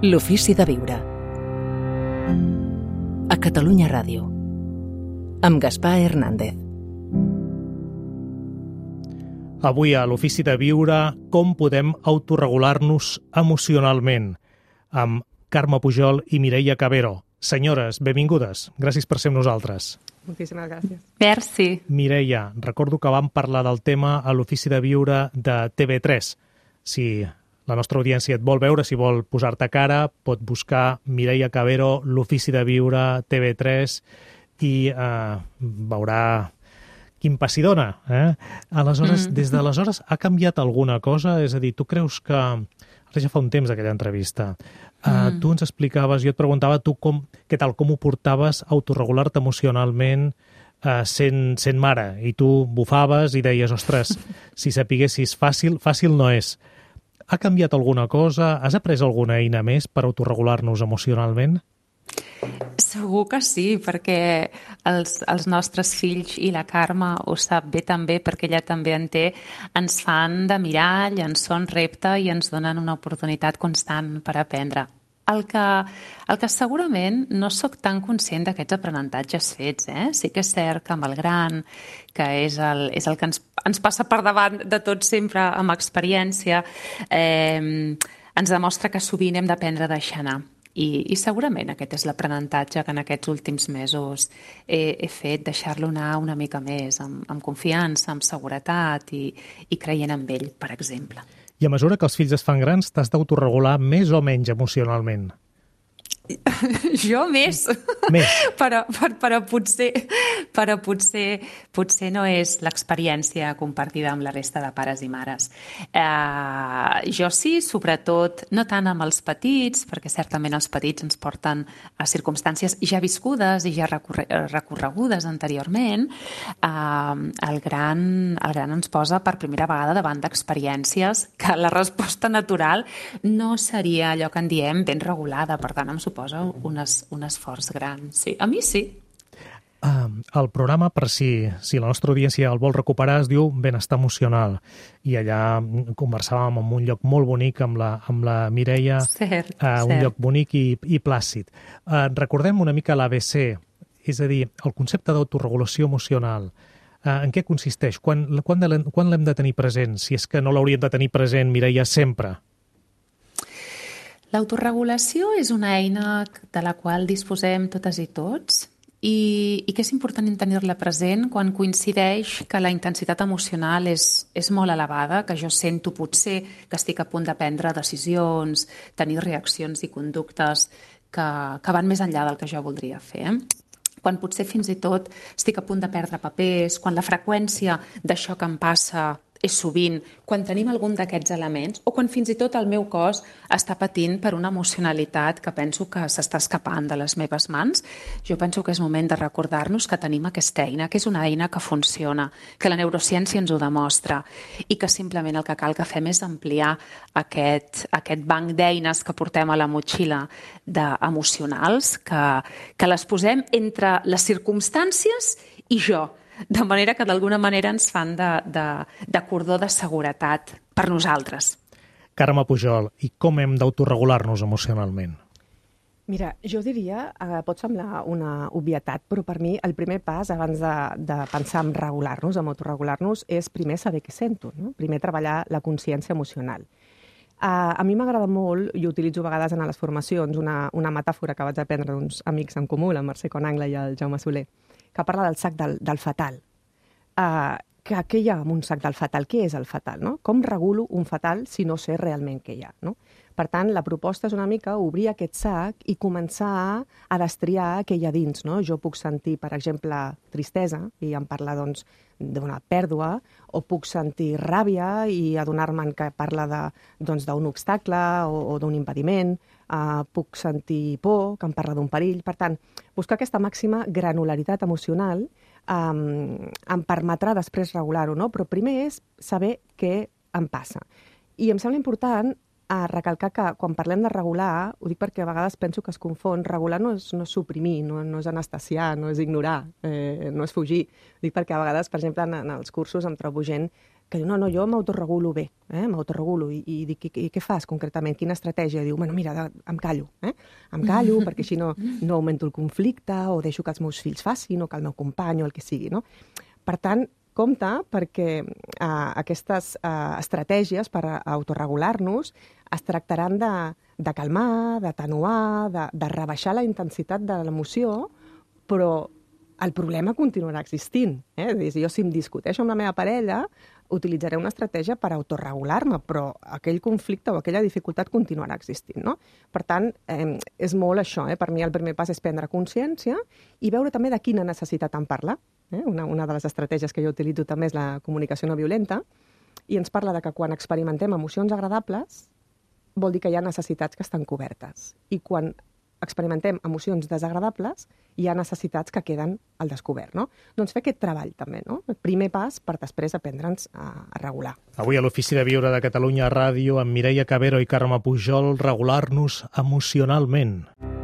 L'ofici de viure. A Catalunya Ràdio. Amb Gaspar Hernández. Avui a l'Ofici de Viure, com podem autorregular-nos emocionalment, amb Carme Pujol i Mireia Cavero. Senyores, benvingudes. Gràcies per ser amb nosaltres. Moltíssimes gràcies. Merci. Mireia, recordo que vam parlar del tema a l'Ofici de Viure de TV3. Si la nostra audiència et vol veure, si vol posar-te cara, pot buscar Mireia Cavero, l'Ofici de Viure, TV3, i veurà quin passi dona. Aleshores, des d'aleshores ha canviat alguna cosa? És a dir, tu creus que... Ara ja fa un temps d'aquella entrevista. Tu ens explicaves, jo et preguntava tu com ho portaves a autorregular-te emocionalment sent mare, i tu bufaves i deies, ostres, si sapiguessis fàcil no és. Ha canviat alguna cosa? Has après alguna eina més per autorregular-nos emocionalment? Segur que sí, perquè els nostres fills i la Carme ho sap bé també, perquè ella també en té, ens fan de mirall, ens són repte i ens donen una oportunitat constant per aprendre. El que segurament no sóc tan conscient d'aquests aprenentatges fets. Sí que és cert que amb el gran, que és el que ens passa per davant de tot sempre amb experiència, ens demostra que sovint hem d'aprendre a deixar anar. I segurament aquest és l'aprenentatge que en aquests últims mesos he fet, deixar-lo anar una mica més, amb confiança, amb seguretat i creient en ell, per exemple. I a mesura que els fills es fan grans, t'has d'autorregular més o menys emocionalment? Jo més. Més. Però potser no és l'experiència compartida amb la resta de pares i mares. Jo sí, sobretot, no tant amb els petits, perquè certament els petits ens porten a circumstàncies ja viscudes i ja recorregudes anteriorment. El gran ens posa per primera vegada davant d'experiències que la resposta natural no seria allò que en diem ben regulada, per tant em suposa un esforç gran. Sí, a mi sí. El programa, per si la nostra audiència el vol recuperar, es diu Benestar Emocional, i allà conversàvem en un lloc molt bonic amb la Mireia, un lloc bonic i plàcid. Recordem una mica l'ABC, és a dir, el concepte d'autorregulació emocional. En què consisteix? Quan l'hem de tenir present? Si és que no l'hauríem de tenir present, Mireia, sempre. L'autorregulació és una eina de la qual disposem totes i tots i que és important tenir-la present quan coincideix que la intensitat emocional és molt elevada, que jo sento potser que estic a punt de prendre decisions, tenir reaccions i conductes que van més enllà del que jo voldria fer. Quan potser fins i tot estic a punt de perdre papers, quan la freqüència d'això que em passa és sovint, quan tenim algun d'aquests elements, o quan fins i tot el meu cos està patint per una emocionalitat que penso que s'està escapant de les meves mans, jo penso que és moment de recordar-nos que tenim aquesta eina, que és una eina que funciona, que la neurociència ens ho demostra, i que simplement el que cal que fem és ampliar aquest banc d'eines que portem a la motxilla emocionals, que les posem entre les circumstàncies i jo, de manera que d'alguna manera ens fan de cordó de seguretat per nosaltres. Carme Pujol, i com hem d'autorregular-nos emocionalment? Mira, jo diria, pot semblar una obvietat, però per mi el primer pas abans de pensar en regular-nos, en autorregular-nos, és primer saber què sento, no? Primer treballar la consciència emocional. A mi m'agrada molt, i utilitzo a vegades en les formacions, una metàfora que vaig aprendre d'uns amics en comú, la Mercè Conangla i el Jaume Soler, que parla del sac del fatal. Què hi ha en un sac del fatal? Què és el fatal? No? Com regulo un fatal si no sé realment què hi ha? No? Per tant, la proposta és una mica obrir aquest sac i començar a destriar què hi ha dins. No? Jo puc sentir, per exemple, tristesa, i em parla d'una pèrdua, o puc sentir ràbia i adonar-me'n que parla d'un obstacle o d'un impediment, puc sentir por, que em parla d'un perill. Per tant, buscar aquesta màxima granularitat emocional em permetrà després regular-ho, no? Però primer és saber què em passa. I em sembla important recalcar que quan parlem de regular, ho dic perquè a vegades penso que es confon, regular no és suprimir, no és anestesiar, no és ignorar, no és fugir. Ho dic perquè a vegades, per exemple, en els cursos em trobo gent que diu, no, jo m'autoregulo bé, m'autoregulo, i dic, i què fas concretament? Quina estratègia? Diu, bueno, mira, em callo, em callo perquè així no augmento el conflicte o deixo que els meus fills facin o que el meu company o el que sigui, no? Per tant, compte perquè aquestes estratègies per autorregular-nos es tractaran de calmar, d'atenuar, de rebaixar la intensitat de l'emoció, però el problema continuarà existint. Jo, si em discuteixo amb la meva parella, utilitzaré una estratègia per autorregular-me, però aquell conflicte o aquella dificultat continuarà existint, no? Per tant, és molt això. Per mi el primer pas és prendre consciència i veure també de quina necessitat em parla. Una de les estratègies que jo utilitzo també és la comunicació no violenta, i ens parla de que quan experimentem emocions agradables vol dir que hi ha necessitats que estan cobertes. I quan experimentem emocions desagradables, hi ha necessitats que queden al descobert, no? Doncs fer aquest treball també, no? El primer pas per després aprendre'ns a regular. Avui a l'Ofici de Viure de Catalunya Ràdio, amb Mireia Cavero i Carme Pujol, regular-nos emocionalment.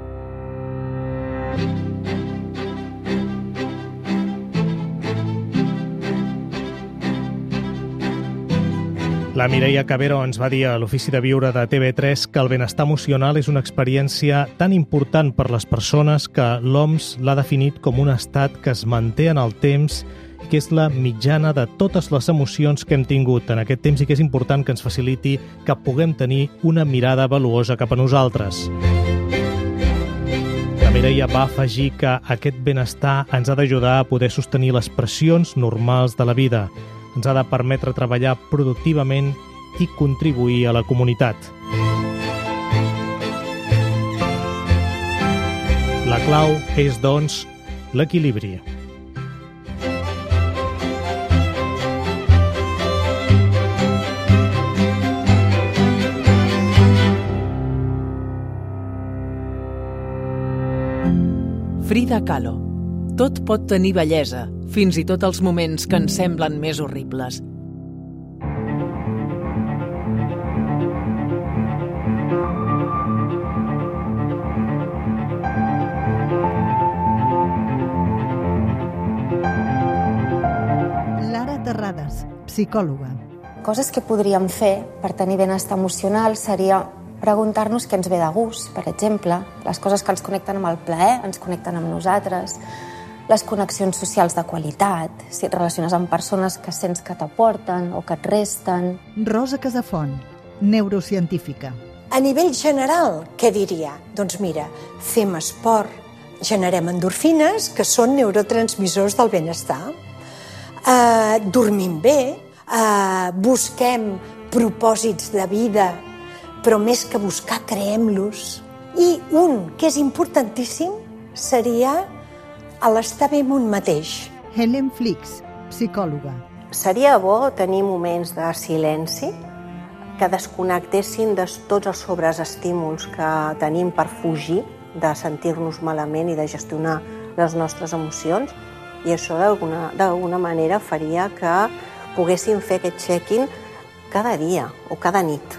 La Mireia Cavero ens va dir a l'Ofici de Viure de TV3 que el benestar emocional és una experiència tan important per les persones que l'OMS l'ha definit com un estat que es manté en el temps i que és la mitjana de totes les emocions que hem tingut en aquest temps i que és important que ens faciliti que puguem tenir una mirada valuosa cap a nosaltres. La Mireia va afegir que aquest benestar ens ha d'ajudar a poder sostenir les pressions normals de la vida, ens ha de permetre treballar productivament i contribuir a la comunitat. La clau és, doncs, l'equilibri. Frida Kahlo. Tot pot tenir bellesa, fins i tot els moments que ens semblen més horribles. Lara Terrades, psicòloga. Coses que podríem fer per tenir benestar emocional seria preguntar-nos què ens ve de gust, per exemple. Les coses que ens connecten amb el plaer, ens connecten amb nosaltres. Les connexions socials de qualitat, si et relaciones amb persones que sents que t'aporten o que et resten. Rosa Casafont, neurocientífica. A nivell general, què diria? Doncs mira, fem esport, generem endorfines, que són neurotransmissors del benestar. Dormim bé, busquem propòsits de vida, però més que buscar, creem-los. I un que és importantíssim seria l'estar bé amb un mateix. Helen Flix, psicòloga. Seria bo tenir moments de silenci que desconnectessin de tots els sobreestímuls que tenim per fugir de sentir-nos malament i de gestionar les nostres emocions, i això d'alguna manera faria que poguéssim fer aquest check-in cada dia o cada nit.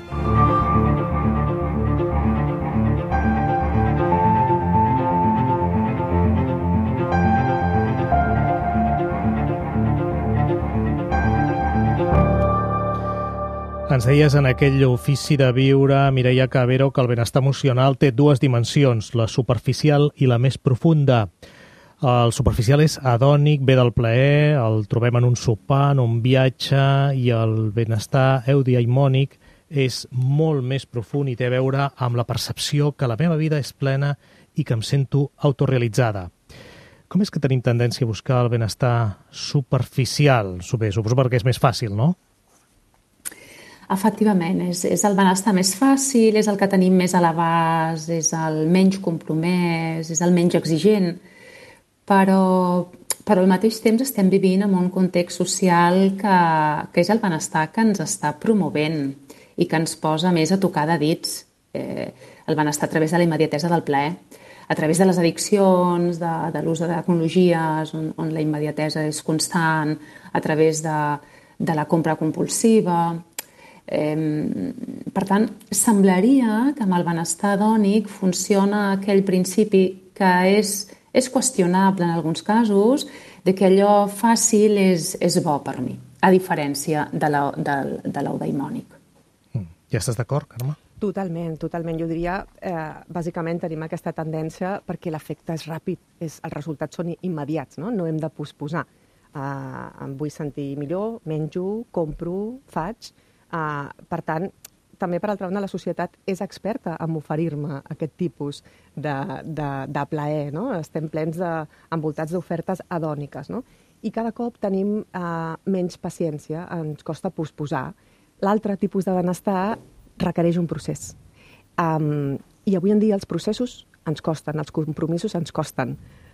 Ens deies en aquell Ofici de Viure, Mireia Cavero, que el benestar emocional té dues dimensions, la superficial i la més profunda. El superficial és hedònic, ve del plaer, el trobem en un sopar, en un viatge, i el benestar eudaimònic és molt més profund i té a veure amb la percepció que la meva vida és plena i que em sento autorealitzada. Com és que tenim tendència a buscar el benestar superficial? Bé, suposo perquè és més fàcil, no? Efectivament, és el benestar més fàcil, és el que tenim més a l'abast, és el menys compromès, és el menys exigent, però al mateix temps estem vivint en un context social que és el benestar que ens està promovent i que ens posa més a tocar de dits. El benestar a través de la immediatesa del plaer, a través de les addiccions, de l'ús de tecnologies on la immediatesa és constant, a través de la compra compulsiva. Per tant, semblaria que amb el benestar hedònic funciona aquell principi que és qüestionable en alguns casos, de que allò fàcil és bo per mi. a diferència de l'eudaimònic. Ja estàs d'acord, Carme? Totalment. Jo diria, bàsicament tenim aquesta tendència perquè l'efecte és ràpid, els resultats són immediats, no hem de posposar. Em vull sentir millor, menjo, compro, faig. Per tant, també per altra banda la societat és experta en oferir-me aquest tipus de plaer, no? Estem plens envoltats d'ofertes hedòniques, no? I cada cop tenim menys paciència, ens costa posposar. L'altre tipus de benestar requereix un procés. I avui en dia els processos ens costen, els compromisos ens costen.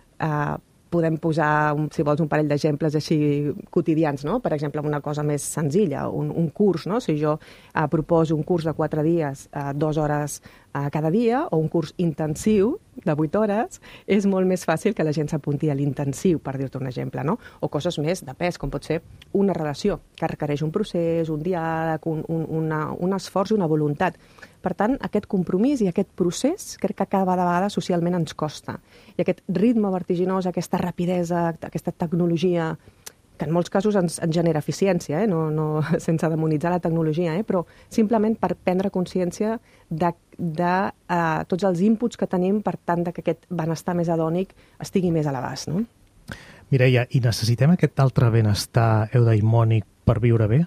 Podem posar, si vols, un parell d'exemples així quotidians, no? Per exemple, una cosa més senzilla, un curs, no? Si jo proposo un curs de 4 dies, 2 hores cada dia, o un curs intensiu de 8 hores, és molt més fàcil que la gent s'apunti a l'intensiu, per dir-te un exemple, no? O coses més de pes, com pot ser una relació, que requereix un procés, un diàleg, un esforç i una voluntat. Per tant, aquest compromís i aquest procés crec que cada vegada socialment ens costa. I aquest ritme vertiginós, aquesta rapidesa, aquesta tecnologia, que en molts casos ens genera eficiència, no sense demonitzar la tecnologia, però simplement per prendre consciència de tots els inputs que tenim per tant que aquest benestar més hedònic estigui més a l'abast, no? Mireia, i necessitem aquest altre benestar eudaimònic per viure bé?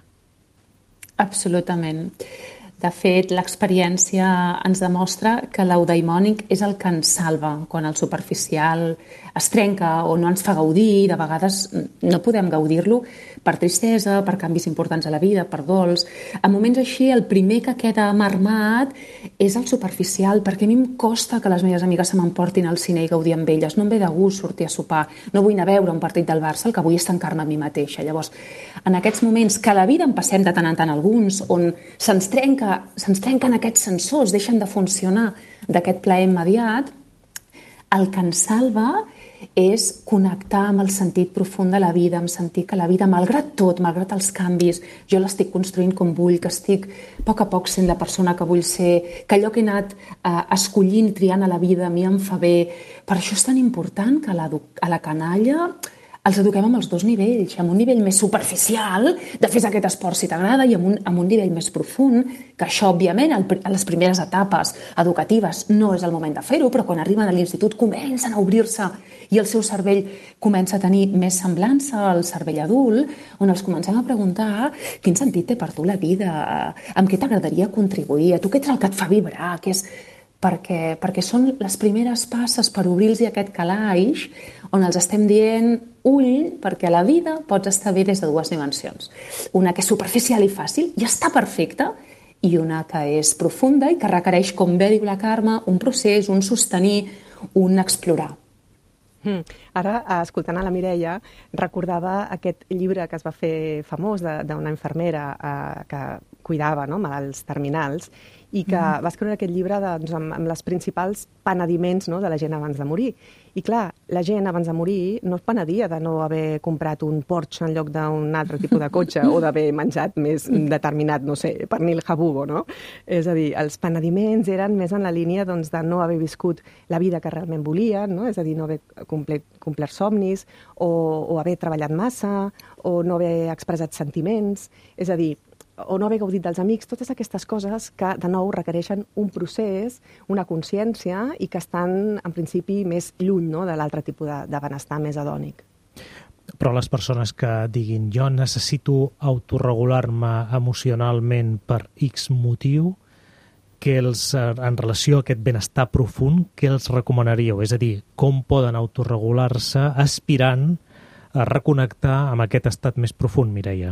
Absolutament. De fet, l'experiència ens demostra que l'eudaimònic és el que ens salva quan el superficial es trenca o no ens fa gaudir. De vegades no podem gaudir-lo per tristesa, per canvis importants a la vida, per dols. En moments així, el primer que queda marmat és el superficial, perquè a mi em costa que les meves amigues se m'emportin al cine i gaudir amb elles. No em ve de gust sortir a sopar, no vull anar a veure un partit del Barça, el que vull és tancar-me a mi mateixa. Llavors, en aquests moments que a la vida en passem de tant en tant alguns, on se'ns trenquen aquests sensors, deixen de funcionar d'aquest plaer immediat, el que ens salva és connectar amb el sentit profund de la vida, amb sentir que la vida, malgrat tot, malgrat els canvis, jo l'estic construint com vull, que estic a poc sent la persona que vull ser, que allò que he anat escollint, triant a la vida, a mi em fa bé. Per això és tan important que a la canalla els eduquem amb els dos nivells, amb un nivell més superficial, de fer aquest esport si t'agrada, i amb un nivell més profund, que això, òbviament, a les primeres etapes educatives no és el moment de fer-ho, però quan arriben a l'institut comencen a obrir-se i el seu cervell comença a tenir més semblança al cervell adult, on els comencem a preguntar quin sentit té per tu la vida, amb què t'agradaria contribuir, a tu què és el que et fa vibrar, perquè són les primeres passes per obrir-los aquest calaix on els estem dient ull, perquè a la vida pots estar bé des de dues dimensions. Una que és superficial i fàcil, ja està perfecta, i una que és profunda i que requereix, com bé diu la Carme, un procés, un sostenir, un explorar. Ara, escoltant a la Mireia, recordava aquest llibre que es va fer famós d'una infermera que cuidava malalts terminals i que va escriure aquest llibre amb les principals penediments de la gent abans de morir. I clar, la gent abans de morir no es penedia de no haver comprat un Porsche en lloc d'un altre tipus de cotxe o d'haver menjat més determinat, no sé, pernil jabugo, no? És a dir, els penediments eren més en la línia de no haver viscut la vida que realment volien, no? És a dir, no haver complert somnis o haver treballat massa o no haver expressat sentiments, és a dir, o no haver gaudit dels amics, totes aquestes coses que, de nou, requereixen un procés, una consciència i que estan, en principi, més lluny de l'altre tipus de benestar més hedònic. Però les persones que diguin jo necessito autorregular-me emocionalment per X motiu, en relació a aquest benestar profund, què els recomanaríeu? És a dir, com poden autorregular-se aspirant a reconnectar amb aquest estat més profund, Mireia?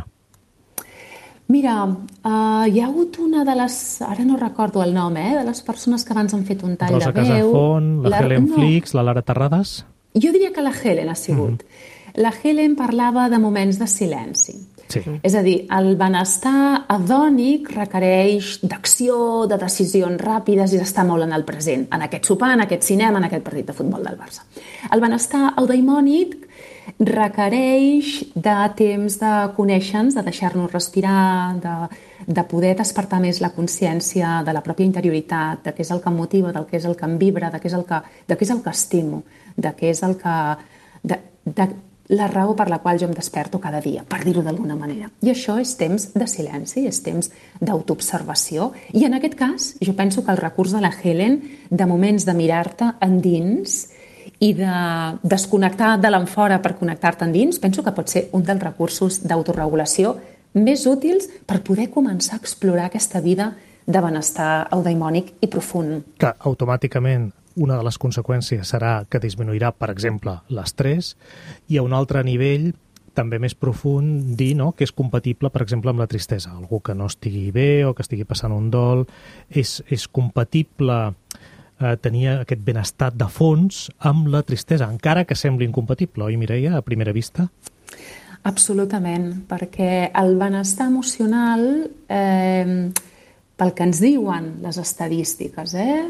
Mira, hi ha hagut una de les... Ara no recordo el nom, de les persones que abans han fet un tall Rosa de veu. Rosa Casafont, la Helen Flix, la Lara Terrades... Jo diria que la Helen ha sigut. La Helen parlava de moments de silenci. Sí. És a dir, el benestar hedònic requereix d'acció, de decisions ràpides i d'estar molt en el present, en aquest sopar, en aquest cinema, en aquest partit de futbol del Barça. El benestar eudaimònic requereix de temps de conèixer-nos, de deixar-nos respirar, de poder despertar més la consciència de la pròpia interioritat, de què és el que em motiva, del què és el que em vibra, de què és el que estimo, de què és el que... la raó per la qual jo em desperto cada dia, per dir-ho d'alguna manera. I això és temps de silenci, és temps d'autoobservació. I en aquest cas, jo penso que el recurs de la Helen, de moments de mirar-te endins i de desconnectar de l'enfora per connectar-te endins, penso que pot ser un dels recursos d'autoregulació més útils per poder començar a explorar aquesta vida de benestar eudaimònic i profund. Que automàticament una de les conseqüències serà que disminuirà, per exemple, l'estrès, i a un altre nivell, també més profund, dir que és compatible, per exemple, amb la tristesa. Algú que no estigui bé o que estigui passant un dol, és compatible tenir aquest benestar de fons amb la tristesa, encara que sembli incompatible, oi, Mireia, a primera vista? Absolutament, perquè el benestar emocional, pel que ens diuen les estadístiques,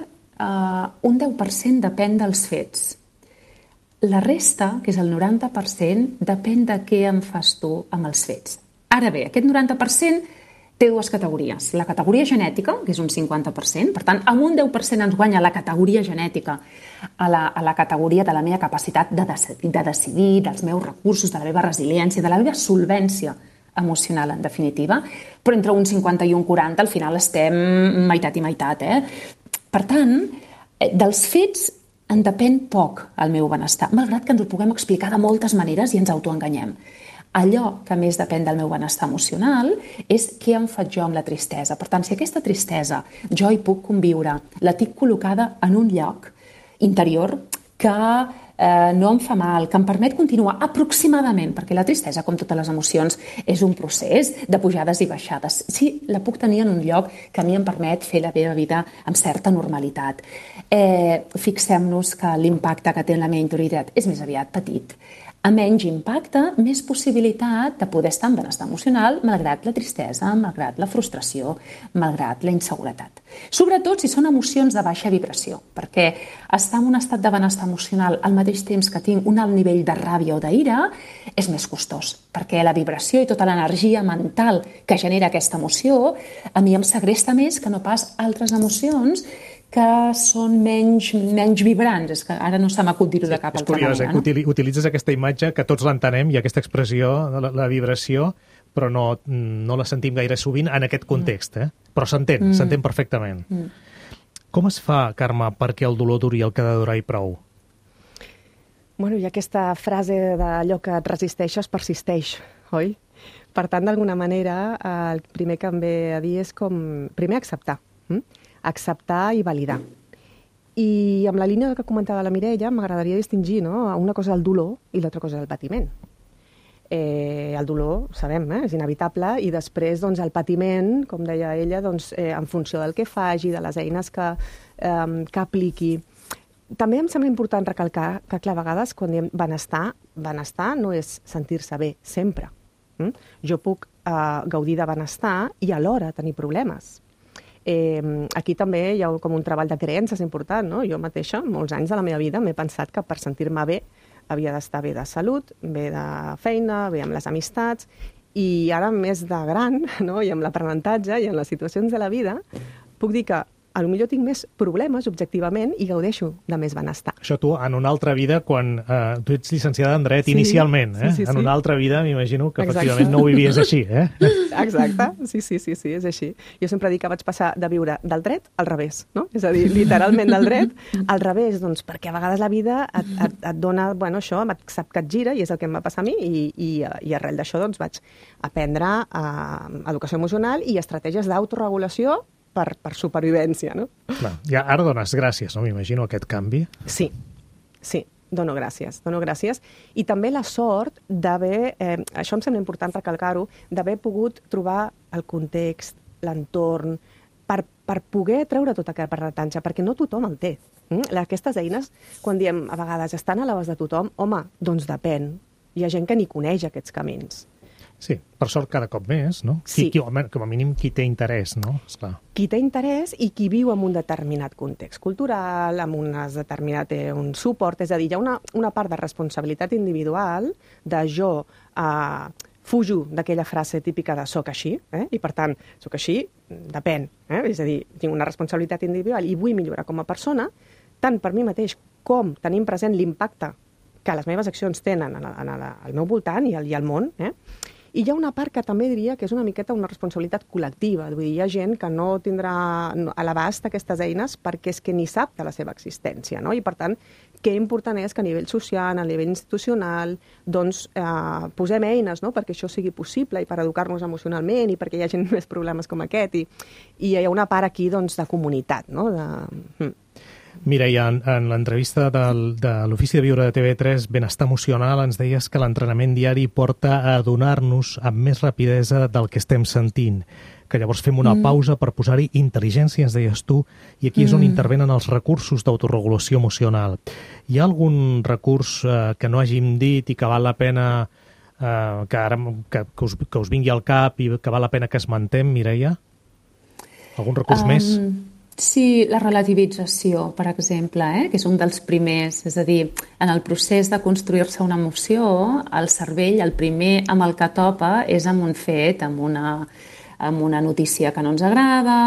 un 10% depèn dels fets. La resta, que és el 90%, depèn de què en fas tu amb els fets. Ara bé, aquest 90% té dues categories. La categoria genètica, que és un 50%, per tant, amb un 10% ens guanya la categoria genètica a la categoria de la meva capacitat de decidir, dels meus recursos, de la meva resiliència, de la meva solvència emocional, en definitiva, però entre un 50 i un 40 al final estem meitat i meitat. Per tant, dels fets en depèn poc el meu benestar, malgrat que ens ho puguem explicar de moltes maneres i ens autoenganyem. Allò que més depèn del meu benestar emocional és què em faig jo amb la tristesa. Per tant, si aquesta tristesa jo hi puc conviure, la tinc col·locada en un lloc interior que no em fa mal, que em permet continuar aproximadament, perquè la tristesa, com totes les emocions, és un procés de pujades i baixades. Sí, la puc tenir en un lloc que a mi em permet fer la meva vida amb certa normalitat. Fixem-nos que l'impacte que té en la meva interioritat és més aviat petit. A menys impacte, més possibilitat de poder estar en benestar emocional, malgrat la tristesa, malgrat la frustració, malgrat la inseguretat. Sobretot si són emocions de baixa vibració, perquè estar en un estat de benestar emocional al mateix temps que tinc un alt nivell de ràbia o d'ira és més costós, perquè la vibració i tota l'energia mental que genera aquesta emoció a mi em segresta més que no pas altres emocions que són menys vibrants. És que ara no se m'acut dir-ho de cap altra manera. És curiós, que utilitzes aquesta imatge, que tots l'entenem, i aquesta expressió, la vibració, però no la sentim gaire sovint en aquest context, però s'entén perfectament. Com es fa, Carme, perquè el dolor duri el que ha de durar i prou? Bueno, hi ha aquesta frase d'allò que et resisteixes persisteix, oi? Per tant, d'alguna manera, el primer que em ve a dir és com, primer, acceptar i validar. I amb la línia que comentava la Mireia, m'agradaria distingir, una cosa el dolor i l'altra cosa el patiment. El dolor, sabem, és inevitable, i després el patiment, com deia ella, en funció del que faci, de les eines que apliqui. També em sembla important recalcar que, clar, a vegades, quan diem benestar no és sentir-se bé, sempre. Jo puc gaudir de benestar i alhora tenir problemes. Aquí també hi ha com un treball de creences important, no? Jo mateixa, molts anys de la meva vida, m'he pensat que per sentir-me bé havia d'estar bé de salut, bé de feina, bé amb les amistats, i ara més de gran, no? I amb l'aprenentatge i en les situacions de la vida, puc dir que potser tinc més problemes, objectivament, i gaudeixo de més benestar. Això tu, en una altra vida, quan tu ets llicenciada en dret inicialment, sí. En una altra vida m'imagino que efectivament no ho vivies així, Exacte, sí, és així. Jo sempre dic que vaig passar de viure del dret al revés, no? És a dir, literalment del dret al revés, perquè a vegades la vida et dona, això, sap que et gira, i és el que em va passar a mi, i arrel d'això vaig aprendre educació emocional i estratègies d'autoregulació per supervivència, no? Clar, ja ara dones gràcies, no? M'imagino, aquest canvi. Sí, dono gràcies. I també la sort d'haver, això em sembla important recalcar-ho, d'haver pogut trobar el context, l'entorn, per poder treure tot aquest aprenentatge, perquè no tothom el té. Aquestes eines, quan diem a vegades estan a l'abast de tothom, home, doncs depèn. Hi ha gent que ni coneix aquests camins. Sí, per sort cada cop més, no? Sí. Com a mínim qui té interès, no? Esclar. Qui té interès i qui viu en un determinat context cultural, amb un suport, és a dir, hi ha una part de responsabilitat individual de jo fujo d'aquella frase típica de soc així, i per tant, soc així, depèn, és a dir, tinc una responsabilitat individual i vull millorar com a persona, tant per mi mateix com tenim present l'impacte que les meves accions tenen al meu voltant i al món, I hi ha una part que també diria que és una miqueta una responsabilitat col·lectiva. Vull dir, hi ha gent que no tindrà a l'abast aquestes eines perquè és que ni sap de la seva existència, no? I, per tant, què important és que a nivell social, a nivell institucional, doncs posem eines, no?, perquè això sigui possible i per educar-nos emocionalment i perquè hi hagi més problemes com aquest. I hi ha una part aquí, doncs, de comunitat, no? Mireia, en l'entrevista de l'Ofici de Viure de TV3, Benestar Emocional, ens deies que l'entrenament diari porta a adonar-nos amb més rapidesa del que estem sentint, que llavors fem una pausa per posar-hi intel·ligència, ens deies tu, i aquí és on intervenen els recursos d'autoregulació emocional. Hi ha algun recurs que no hàgim dit i que val la pena que us vingui al cap i que val la pena que esmentem, Mireia? Algun recurs més? Sí, la relativització, per exemple, que és un dels primers. És a dir, en el procés de construir-se una emoció, el cervell, el primer amb el que topa és amb un fet, amb una notícia que no ens agrada,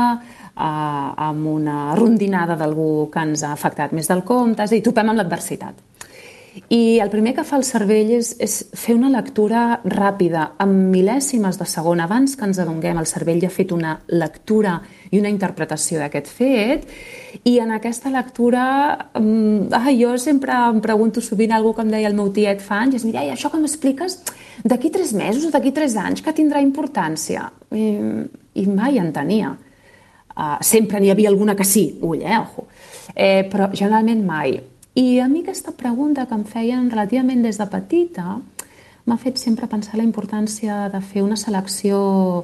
amb una rondinada d'algú que ens ha afectat més del compte, és a dir, topem amb l'adversitat. I el primer que fa el cervell és fer una lectura ràpida, amb mil·lèsimes de segon. Abans que ens adonguem, el cervell ja ha fet una lectura i una interpretació d'aquest fet, i en aquesta lectura jo sempre em pregunto sovint algú que em deia el meu tiet fa anys, és, Mireia, això que m'expliques d'aquí 3 mesos o d'aquí 3 anys, que tindrà importància? I mai en tenia. Sempre n'hi havia alguna que sí, ojo, però generalment mai. I a mi aquesta pregunta que em feien relativament des de petita m'ha fet sempre pensar la importància de fer una selecció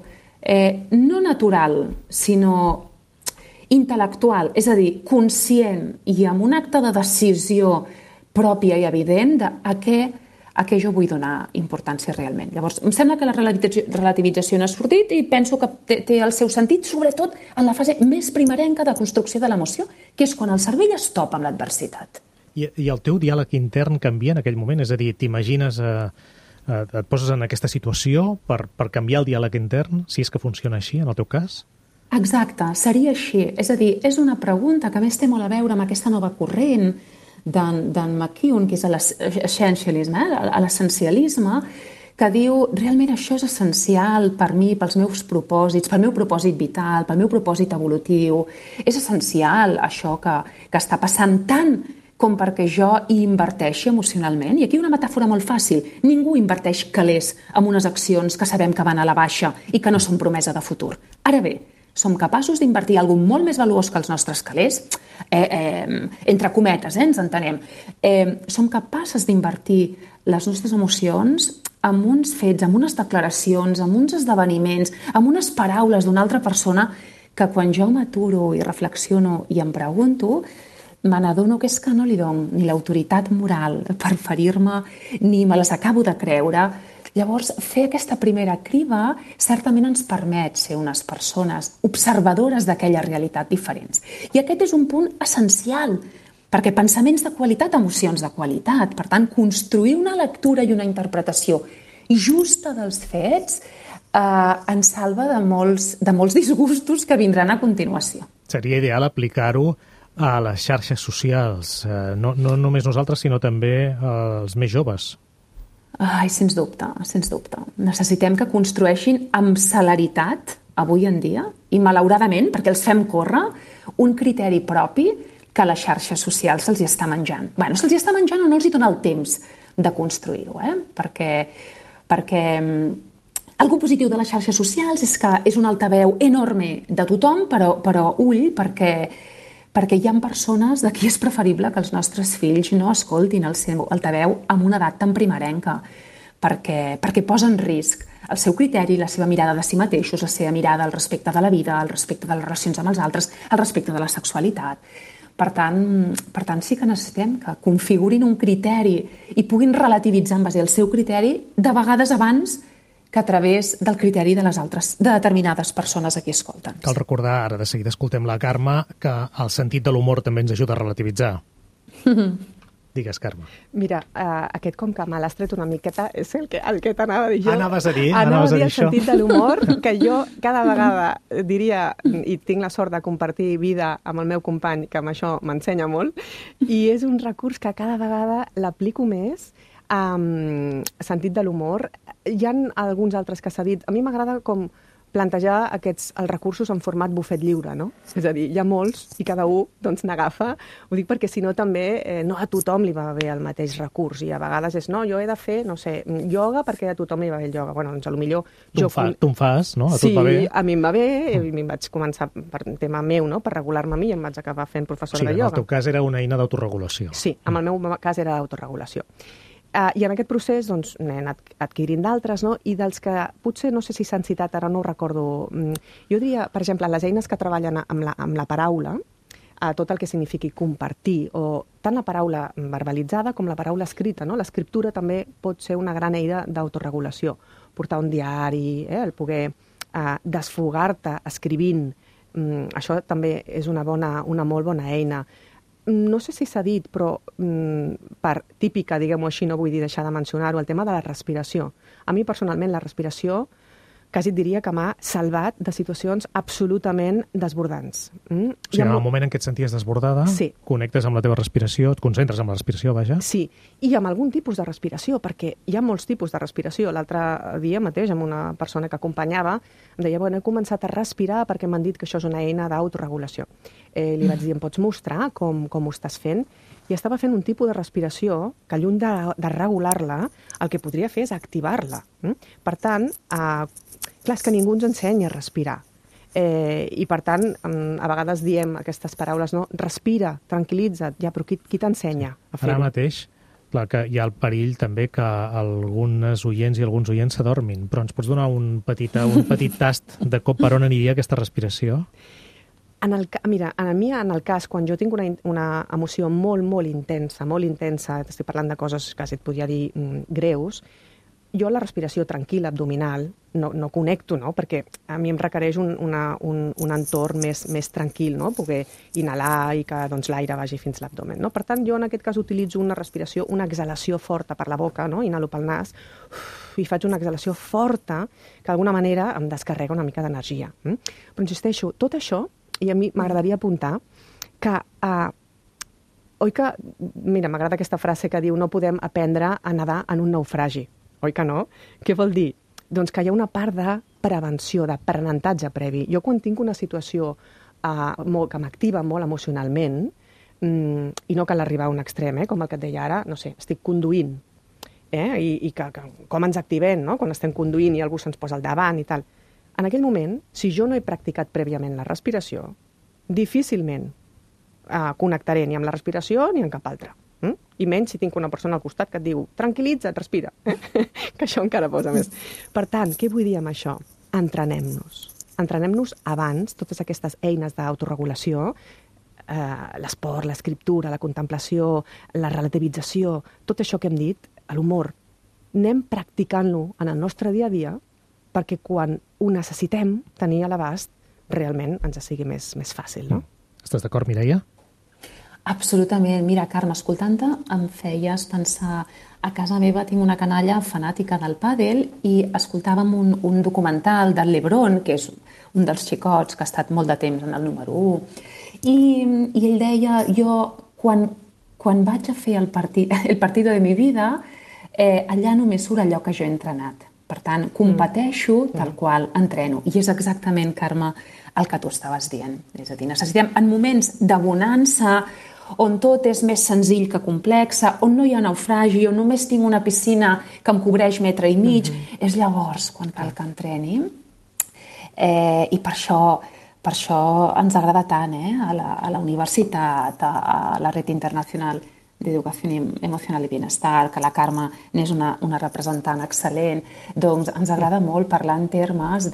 no natural, sinó intel·lectual, és a dir, conscient i amb un acte de decisió pròpia i evident a què jo vull donar importància realment. Llavors, em sembla que la relativització no ha sortit i penso que té el seu sentit, sobretot en la fase més primerenca de construcció de l'emoció, que és quan el cervell es topa amb l'adversitat. I el teu diàleg intern canvia en aquell moment? És a dir, t'imagines, et poses en aquesta situació per canviar el diàleg intern, si és que funciona així, en el teu cas? Exacte, seria així. És a dir, és una pregunta que a més té molt a veure amb aquesta nova corrent d'en McKeown, que és l'essentialisme, l'essencialisme, que diu, realment això és essencial per mi, pels meus propòsits, pel meu propòsit vital, pel meu propòsit evolutiu. És essencial això que està passant tant com perquè jo hi inverteixi emocionalment. I aquí una metàfora molt fàcil. Ningú inverteix calés en unes accions que sabem que van a la baixa i que no són promesa de futur. Ara bé, som capaços d'invertir alguna cosa molt més valuós que els nostres calés, entre cometes, ens entenem. Som capaces d'invertir les nostres emocions amb uns fets, amb unes declaracions, amb uns esdeveniments, amb unes paraules d'una altra persona que quan jo m'aturo i reflexiono i em pregunto, me n'adono que és que no li dono ni l'autoritat moral per ferir-me, ni me les acabo de creure. Llavors, fer aquesta primera criba certament ens permet ser unes persones observadores d'aquella realitat diferents. I aquest és un punt essencial, perquè pensaments de qualitat, emocions de qualitat. Per tant, construir una lectura i una interpretació justa dels fets ens salva de molts disgustos que vindran a continuació. Seria ideal aplicar-ho a les xarxes socials, no només nosaltres, sinó també els més joves. Ai, sens dubte, sens dubte. Necessitem que construeixin amb celeritat, avui en dia, i malauradament, perquè els fem córrer, un criteri propi que a les xarxes socials se'ls hi està menjant. Bueno, se'ls hi està menjant o no els hi dona el temps de construir-ho, perquè algo positiu de les xarxes socials és que és un altaveu enorme de tothom, però ull, perquè hi ha persones de qui és preferible que els nostres fills no escoltin el seu altaveu amb una edat tan primerenca, perquè posa en risc el seu criteri, la seva mirada de si mateixos, la seva mirada al respecte de la vida, al respecte de les relacions amb els altres, al respecte de la sexualitat. Per tant, sí que necessitem que configurin un criteri i puguin relativitzar en base al seu criteri, de vegades abans que a través del criteri de determinades persones a qui escolten. Cal recordar, ara de seguida escoltem la Carme, que el sentit de l'humor també ens ajuda a relativitzar. Digues, Carme. Mira, aquest com que me l'has tret una miqueta és el que t'anava a dir jo. Anaves a dir el sentit de l'humor, que jo cada vegada diria, i tinc la sort de compartir vida amb el meu company, que amb això m'ensenya molt, i és un recurs que cada vegada l'aplico més, sentit de l'humor. Hi ha alguns altres que s'ha dit. A mi m'agrada com plantejar els recursos en format bufet lliure, no? És a dir, hi ha molts i cada un doncs, n'agafa. Ho dic perquè si no també no a tothom li va bé el mateix recurs i a vegades és, no, jo he de fer, no sé, ioga perquè a tothom li va bé el ioga. Bueno, doncs potser... Tu em fas, no? A tu et va bé. Sí, a mi em va bé i em vaig començar per un tema meu, no? Per regular-me a mi i em vaig acabar fent professora de ioga. En el teu cas era una eina d'autoregulació. Sí, en el meu cas era d'autoregulació. I en aquest procés doncs, n'he anat adquirint d'altres, no? I dels que potser no sé si s'han citat, ara no ho recordo. Jo diria, per exemple, les eines que treballen amb la paraula, tot el que signifiqui compartir, o tant la paraula verbalitzada com la paraula escrita. No? L'escriptura també pot ser una gran eina d'autoregulació. Portar un diari, el poder desfogar-te escrivint, això també és una molt bona eina. No sé si s'ha dit, però per típica, diguem-ho així, no vull dir deixar de mencionar-ho, el tema de la respiració. A mi, personalment, la respiració quasi et diria que m'ha salvat de situacions absolutament desbordants. O sigui, en el moment en què et senties desbordada, connectes amb la teva respiració, et concentres amb la respiració, vaja? Sí, i amb algun tipus de respiració, perquè hi ha molts tipus de respiració. L'altre dia mateix, amb una persona que acompanyava, em deia, bueno, he començat a respirar perquè m'han dit que això és una eina d'autoregulació. Li vaig dir, em pots mostrar com ho estàs fent? I estava fent un tipus de respiració que, lluny de regular-la, el que podria fer és activar-la. Per tant, clar, és que ningú ens ensenya a respirar. I, per tant, a vegades diem aquestes paraules, no? Respira, tranquil·litza't, ja, però qui t'ensenya a fer-ho? Ara mateix, clar que hi ha el perill també que algunes oients i alguns oients s'adormin, però ens pots donar un petit tast de per on aniria aquesta respiració? Mira, a mi, en el cas, quan jo tinc una emoció molt intensa, estic parlant de coses que et podria dir greus, jo la respiració tranquil·la, abdominal, no connecto, no? Perquè a mi em requereix un entorn més tranquil, no? Poder inhalar i que doncs, l'aire vagi fins a l'abdomen. No? Per tant, jo en aquest cas utilitzo una respiració, una exhalació forta per la boca, no? Inhalo pel nas, i faig una exhalació forta que d'alguna manera em descarrega una mica d'energia. Però insisteixo, tot això, i a mi m'agradaria apuntar que, oi que, mira, m'agrada aquesta frase que diu no podem aprendre a nedar en un naufragi, oi que no? Què vol dir? Doncs que hi ha una part de prevenció, d'aprenentatge previ. Jo quan tinc una situació que m'activa molt emocionalment, i no cal arribar a un extrem, com el que et deia ara, no sé, estic conduint, i com ens activem, no? Quan estem conduint i algú se'ns posa al davant i tal. En aquell moment, si jo no he practicat prèviament la respiració, difícilment connectaré ni amb la respiració ni amb cap altra. I menys si tinc una persona al costat que et diu tranquil·litza't, respira, que això encara posa més. Per tant, què vull dir amb això? Entrenem-nos. Entrenem-nos abans, totes aquestes eines d'autoregulació, l'esport, l'escriptura, la contemplació, la relativització, tot això que hem dit, l'humor, anem practicant-lo en el nostre dia a dia perquè quan ho necessitem tenir a l'abast, realment ens sigui més fàcil, no? Estàs d'acord, Mireia? Absolutament. Mira, Carme, escoltant-te em feies pensar... A casa meva tinc una canalla fanàtica del pàdel i escoltàvem un documental del LeBron, que és un dels xicots que ha estat molt de temps en el número 1. I ell deia, jo, quan vaig a fer el partido de mi vida, allà només surt allò que jo he entrenat. Per tant, competeixo tal qual entreno. I és exactament, Carme, el que tu estaves dient. És a dir, necessitem en moments de bonança, on tot és més senzill que complexa, on no hi ha naufragi, on només tinc una piscina que em cobreix 1,5 metres, és llavors quan cal que entreni. I per això ens agrada tant a la universitat, a la Red Internacional d'Educació Emocional i Bienestar, que la Carme n'és una representant excel·lent, doncs ens agrada molt parlar en termes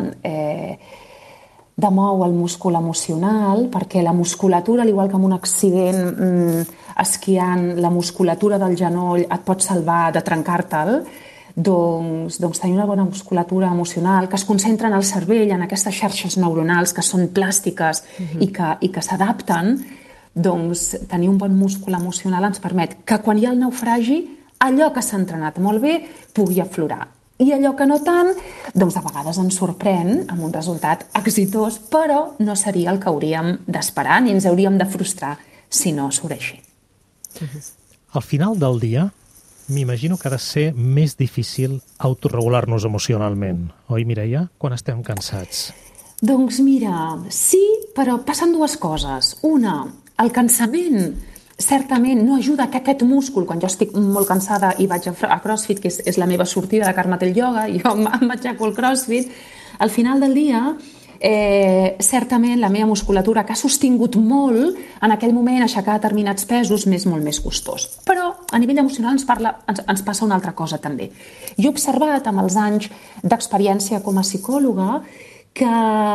de mou el múscul emocional, perquè la musculatura, al igual que en un accident esquiant, la musculatura del genoll et pot salvar de trencar-te'l, doncs tenir una bona musculatura emocional que es concentra en el cervell, en aquestes xarxes neuronals que són plàstiques i que s'adapten, doncs tenir un bon múscul emocional ens permet que quan hi ha el naufragi, allò que s'ha entrenat molt bé pugui aflorar. I allò que no tant, doncs de vegades ens sorprèn amb un resultat exitós, però no seria el que hauríem d'esperar ni ens hauríem de frustrar si no surt així. Al final del dia, m'imagino que ha de ser més difícil autorregular-nos emocionalment, oi, Mireia? Quan estem cansats. Doncs mira, sí, però passen dues coses. Una, el cansament certament no ajuda que aquest múscul, quan jo estic molt cansada i vaig a CrossFit, que és la meva sortida de Karma Tel Yoga, jo m'aixeco al CrossFit, al final del dia, certament la meva musculatura que ha sostingut molt, en aquell moment aixecar determinats pesos m'és molt més costós. Però a nivell emocional ens passa una altra cosa també. Jo he observat amb els anys d'experiència com a psicòloga que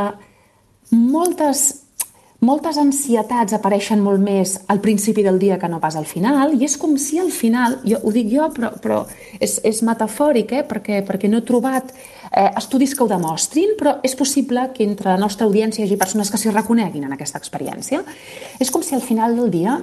moltes ansietats apareixen molt més al principi del dia que no pas al final, i és com si al final, ho dic jo, però és metafòric, perquè no he trobat estudis que ho demostrin, però és possible que entre la nostra audiència hi hagi persones que s'hi reconeguin en aquesta experiència. És com si al final del dia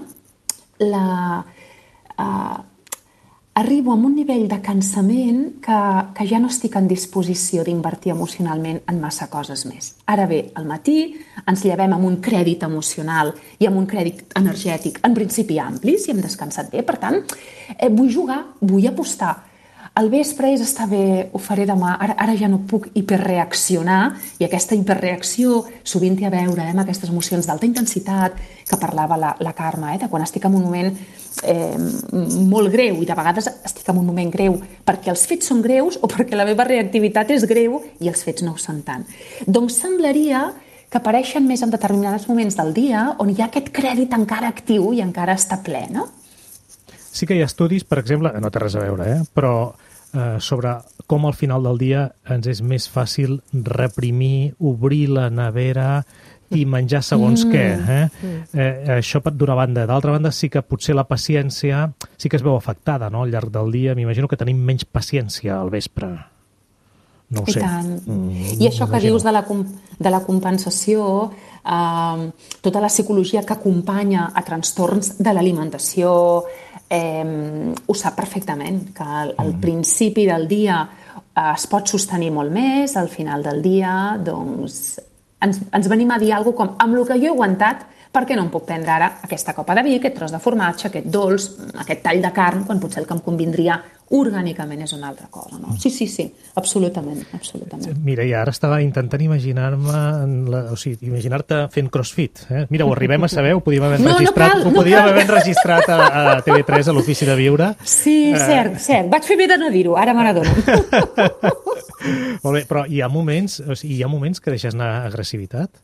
arribo a un nivell de cansament que ja no estic en disposició d'invertir emocionalment en massa coses més. Ara bé, al matí ens llevem amb un crèdit emocional i amb un crèdit energètic, en principi ampli, si hem descansat bé. Per tant, vull jugar, vull apostar. Al vespre és estar bé, ho faré demà, ara ja no puc hiperreaccionar, i aquesta hiperreacció sovint té a veure amb aquestes emocions d'alta intensitat que parlava la Carme, de quan estic en un moment molt greu, i de vegades estic en un moment greu perquè els fets són greus o perquè la meva reactivitat és greu i els fets no ho són tant. Doncs semblaria que apareixen més en determinats moments del dia on hi ha aquest crèdit encara actiu i encara està ple, no? Sí que hi ha estudis, per exemple, no té res a veure, però sobre com al final del dia ens és més fàcil reprimir, obrir la nevera i menjar segons què. Això d'una banda. D'altra banda, sí que potser la paciència sí que es veu afectada, no? Al llarg del dia. M'imagino que tenim menys paciència al vespre. No ho sé. I tant. I això que dius de la compensació, tota la psicologia que acompanya a trastorns de l'alimentació, ho sap perfectament, que al principi del dia es pot sostenir molt més, al final del dia doncs ens venim a dir alguna cosa com amb el que jo he aguantat, per què no em puc prendre ara aquesta copa de vi, aquest tros de formatge, aquest dolç, aquest tall de carn, quan potser el que em convindria orgànicament és una altra cosa, no? Sí, absolutament. Mireia, ara estava intentant imaginar-te fent crossfit. Mira, ho arribem a saber, ho podíem haver enregistrat a TV3, a l'Ofici de Viure. Sí, cert. Vaig fer bé de no dir-ho, ara me n'adono. Molt bé, però hi ha moments que deixes anar agressivitat?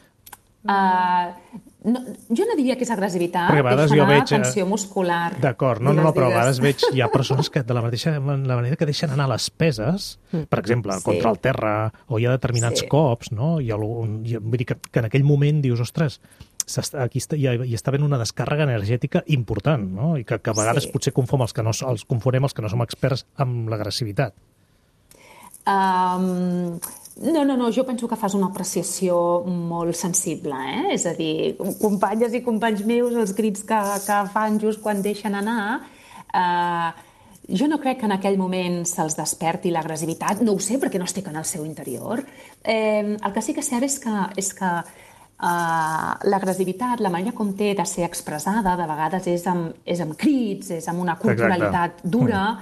Jo no diria que és agressivitat, deixa anar tensió muscular. D'acord, però a vegades veig, hi ha persones que de la manera que deixen anar les peses, per exemple, contra el terra, o hi ha determinats cops, no? Vull dir que en aquell moment dius, ostres, aquí hi està havent una descàrrega energètica important, no? I que a vegades potser confonem els que no som experts amb l'agressivitat. No, jo penso que fas una apreciació molt sensible, És a dir, companyes i companys meus, els crits que fan just quan deixen anar, jo no crec que en aquell moment se'ls desperti l'agressivitat, no ho sé perquè no estic en el seu interior. El que sí que és cert és que l'agressivitat, la manera com té de ser expressada, de vegades és amb crits, és amb una corporalitat dura,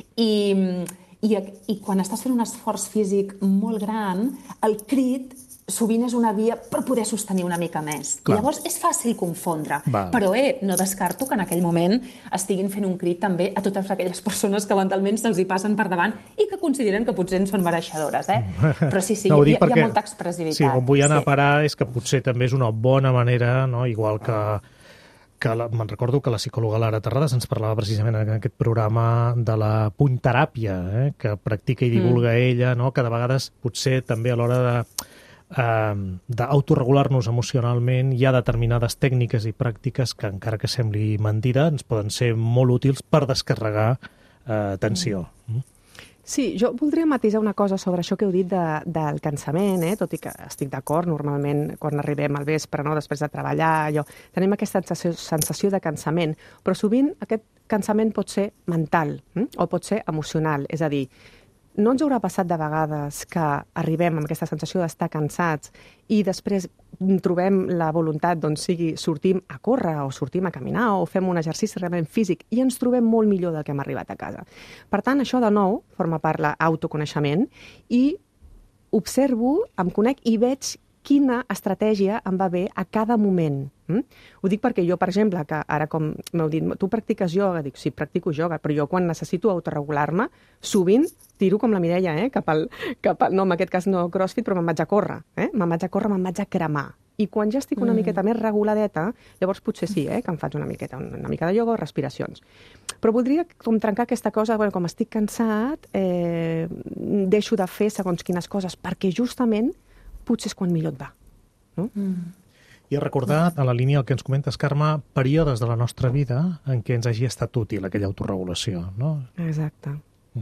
i quan estàs fent un esforç físic molt gran, el crit sovint és una via per poder sostenir una mica més. I llavors és fàcil confondre. Però no descarto que en aquell moment estiguin fent un crit també a totes aquelles persones que mentalment se'ls hi passen per davant i que consideren que potser en són mereixedores. Però sí, hi ha molta expressivitat. Sí, on vull anar a parar és que potser també és una bona manera, igual que me'n recordo que la psicòloga Lara Terrades ens parlava precisament en aquest programa de la punyteràpia, que practica i divulga ella, que de vegades potser també a l'hora d'autoregular-nos emocionalment hi ha determinades tècniques i pràctiques que, encara que sembli mentida, ens poden ser molt útils per descarregar tensió. Sí, jo voldria matisar una cosa sobre això que heu dit del cansament, tot i que estic d'acord, normalment quan arribem al vespre, no, després de treballar, tenim aquesta sensació de cansament, però sovint aquest cansament pot ser mental o pot ser emocional, és a dir, no ens haurà passat de vegades que arribem amb aquesta sensació d'estar cansats i després trobem la voluntat, doncs sigui, sortim a córrer o sortim a caminar o fem un exercici realment físic i ens trobem molt millor del que hem arribat a casa. Per tant, això de nou forma part de l'autoconeixement i observo, em conec i veig quina estratègia em va bé a cada moment. Ho dic perquè jo, per exemple, que ara com m'heu dit, tu practiques ioga? Dic, sí, practico ioga, però jo quan necessito autorregular-me, sovint tiro com la Mireia, no, en aquest cas no crossfit, però me'n vaig a córrer. Me'n vaig a córrer, me'n vaig a cremar. I quan ja estic una miqueta més reguladeta, llavors potser sí, que em faig una mica de ioga o respiracions. Però voldria com trencar aquesta cosa, com estic cansat, deixo de fer segons quines coses, perquè justament potser és quan millor et va. No? I recordar, a la línia del que ens comentes, Carme, períodes de la nostra vida en què ens hagi estat útil aquella autorregulació, no? Exacte.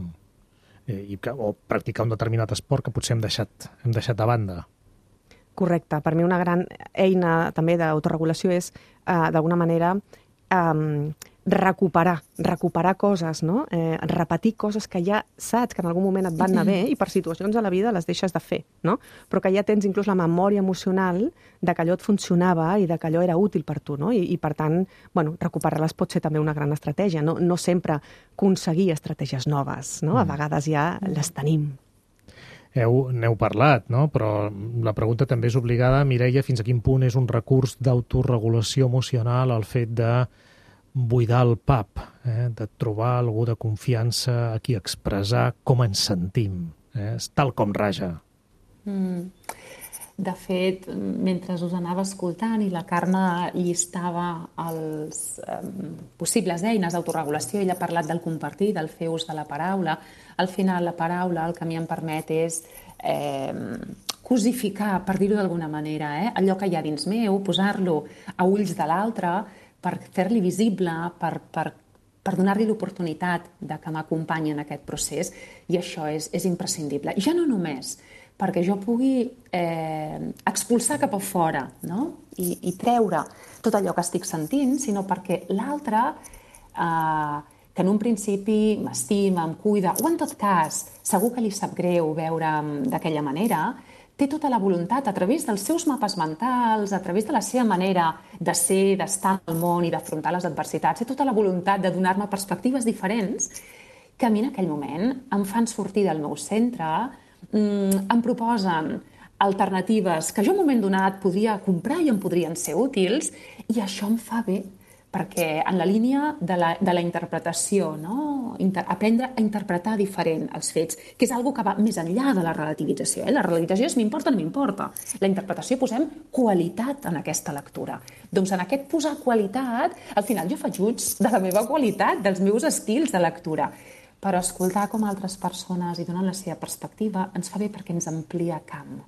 O practicar un determinat esport que potser hem deixat de banda. Correcte. Per mi una gran eina també d'autorregulació és, d'alguna manera, recuperar coses, no? Repetir coses que ja saps que en algun moment et van anar bé i per situacions a la vida les deixes de fer, no? Però que ja tens inclús la memòria emocional de que allò et funcionava i de que allò era útil per tu, no? I per tant, recuperar-les pot ser també una gran estratègia, no sempre aconseguir estratègies noves, no? A vegades ja les tenim. N'heu parlat, no? Però la pregunta també és obligada, Mireia, fins a quin punt és un recurs d'autorregulació emocional el fet de buidar el pap, de trobar algú de confiança a qui expressar com ens sentim, tal com raja. De fet, mentre us anava escoltant i la Carme llistava les possibles eines d'autorregulació, ella ha parlat del compartir, del fer ús de la paraula. Al final, la paraula el que a mi em permet és cosificar, per dir-ho d'alguna manera, allò que hi ha dins meu, posar-lo a ulls de l'altre, per fer-li visible, per donar-li l'oportunitat de que m'acompanyi en aquest procés, i això és imprescindible. Ja no només perquè jo pugui expulsar cap a fora, no? I treure tot allò que estic sentint, sinó perquè l'altre, que en un principi m'estima, em cuida, o en tot cas segur que li sap greu veure'm d'aquella manera, té tota la voluntat, a través dels seus mapes mentals, a través de la seva manera de ser, d'estar al món i d'afrontar les adversitats, té tota la voluntat de donar-me perspectives diferents que a mi en aquell moment em fan sortir del meu centre, em proposen alternatives que jo en un moment donat podia comprar i em podrien ser útils, i això em fa bé, perquè en la línia de la interpretació, no? Aprendre a interpretar diferent els fets, que és una cosa que va més enllà de la relativització. La relativització és m'importa o no m'importa. La interpretació posem qualitat en aquesta lectura. Doncs en aquest posar qualitat, al final jo faig ús de la meva qualitat, dels meus estils de lectura. Però escoltar com altres persones i donar la seva perspectiva ens fa bé perquè ens amplia camp.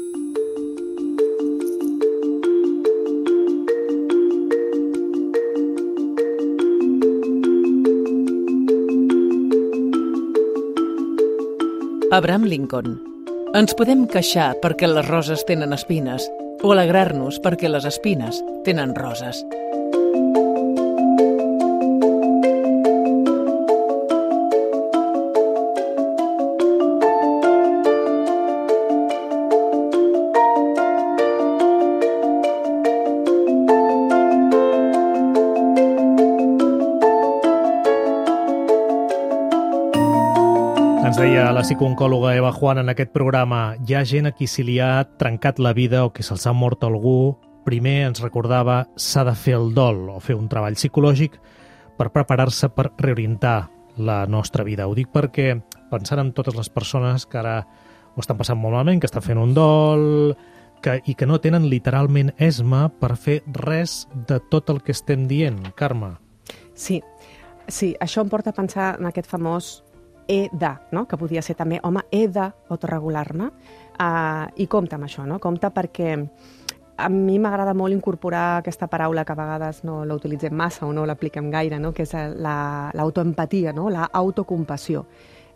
Abraham Lincoln. Ens podem queixar perquè les roses tenen espines o alegrar-nos perquè les espines tenen roses. Ens deia la psicooncòloga Eva Juan en aquest programa, hi ha gent a qui si li ha trencat la vida o que se'ls ha mort algú, primer ens recordava s'ha de fer el dol o fer un treball psicològic per preparar-se per reorientar la nostra vida. Ho dic perquè pensant en totes les persones que ara ho estan passant molt malament, que estan fent un dol i que no tenen literalment esma per fer res de tot el que estem dient. Carme. Sí, això em porta a pensar en aquest famós he de, no? Que podria ser també, home, he d'autorregular-me, i compta amb això, no? Compta perquè a mi m'agrada molt incorporar aquesta paraula que a vegades no l'utilitzem massa o no l'apliquem gaire, no? Que és l'autoempatia, no? L'autocompassió.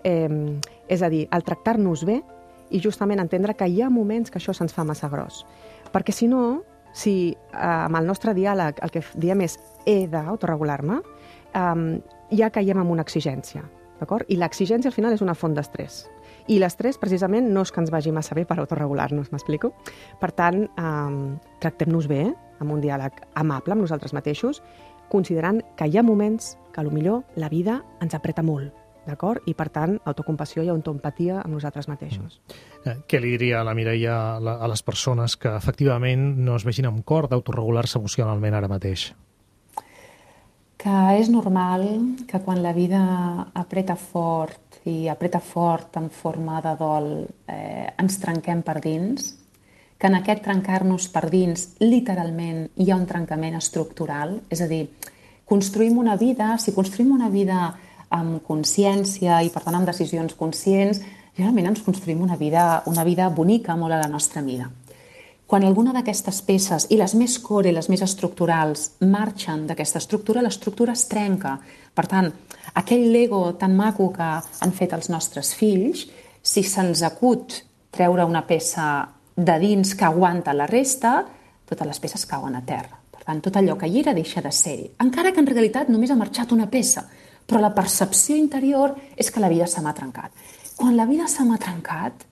És a dir, el tractar-nos bé i justament entendre que hi ha moments que això se'ns fa massa gros. Perquè si no, si amb el nostre diàleg el que diem és he d'autoregular-me, ja caiem en una exigència, d'acord? I l'exigència al final és una font d'estrès. I l'estrès, precisament, no és que ens vagi massa bé per autoregular-nos, m'explico? Per tant, tractem-nos bé, amb un diàleg amable amb nosaltres mateixos, considerant que hi ha moments que potser la vida ens apreta molt, d'acord? I, per tant, autocompassió i autoempatia amb nosaltres mateixos. Què li diria la Mireia a les persones que, efectivament, no es vegin amb cor d'autoregular-se emocionalment ara mateix? Que és normal que quan la vida apreta fort i apreta fort en forma de dol ens trenquem per dins, que en aquest trencar-nos per dins literalment hi ha un trencament estructural, és a dir, si construïm una vida amb consciència i per tant amb decisions conscients, generalment ens construïm una vida bonica molt a la nostra mida. Quan alguna d'aquestes peces, i les més core, les més estructurals, marxen d'aquesta estructura, l'estructura es trenca. Per tant, aquell Lego tan maco que han fet els nostres fills, si se'ns acut treure una peça de dins que aguanta la resta, totes les peces cauen a terra. Per tant, tot allò que hi era deixa de ser-hi. Encara que en realitat només ha marxat una peça, però la percepció interior és que la vida se m'ha trencat. Quan la vida se m'ha trencat,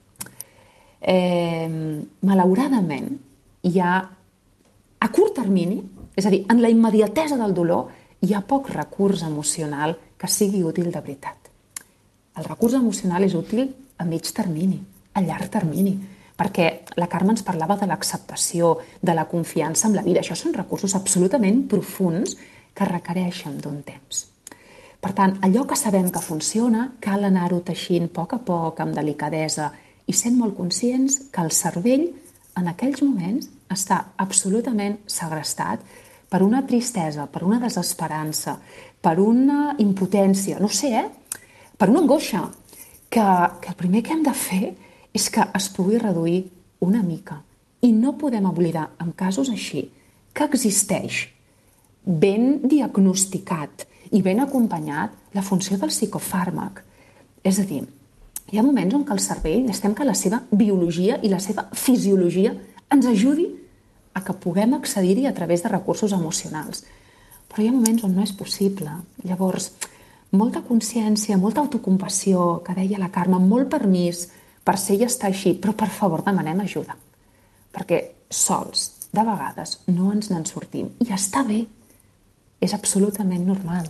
malauradament, hi ha a curt termini, és a dir, en la immediatesa del dolor, hi ha poc recurs emocional que sigui útil de veritat. El recurs emocional és útil a mig termini, a llarg termini, perquè la Carme ens parlava de l'acceptació, de la confiança en la vida. Això són recursos absolutament profuns que requereixen d'un temps. Per tant, allò que sabem que funciona, cal anar-ho teixint a poc, amb delicadesa, i sent molt conscients que el cervell en aquells moments està absolutament segrestat per una tristesa, per una desesperança, per una impotència, no sé, per una angoixa, que el primer que hem de fer és que es pugui reduir una mica. I no podem oblidar, en casos així, que existeix ben diagnosticat i ben acompanyat la funció del psicofàrmac. És a dir, hi ha moments en què el cervell necessitem que la seva biologia i la seva fisiologia ens ajudi a que puguem accedir-hi a través de recursos emocionals. Però hi ha moments on no és possible. Llavors, molta consciència, molta autocompassió, que deia la Carme, molt permís per ser i estar així, però per favor demanem ajuda. Perquè sols, de vegades, no ens n'en sortim. I està bé. És absolutament normal.